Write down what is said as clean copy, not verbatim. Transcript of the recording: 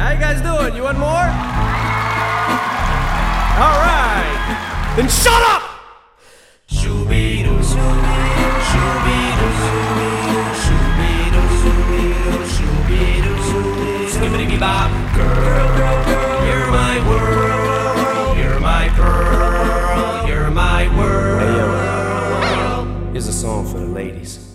How you guys doing? You want more? All right. Then shut up! Girl, you're my world. You're my pearl. You're my world. Hey, yo. Here's a song for the ladies.